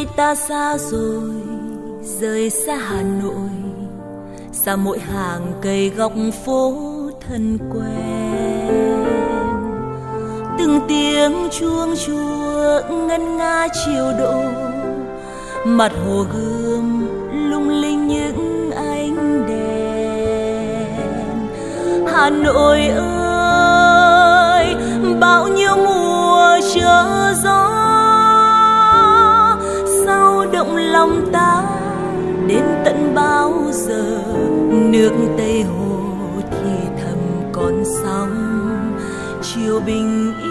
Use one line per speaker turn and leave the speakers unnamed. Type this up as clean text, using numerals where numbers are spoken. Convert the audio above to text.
ta xa rồi, rời xa Hà Nội, xa mỗi hàng cây góc phố thân quen. Từng tiếng chuông chùa ngân nga chiều độ, mặt hồ Gươm lung linh những ánh đèn. Hà Nội ơi, bao nhiêu mùa chờ gió, sao động lòng ta đến tận bao giờ. Nước Tây Hồ thì thầm còn sóng, chiều bình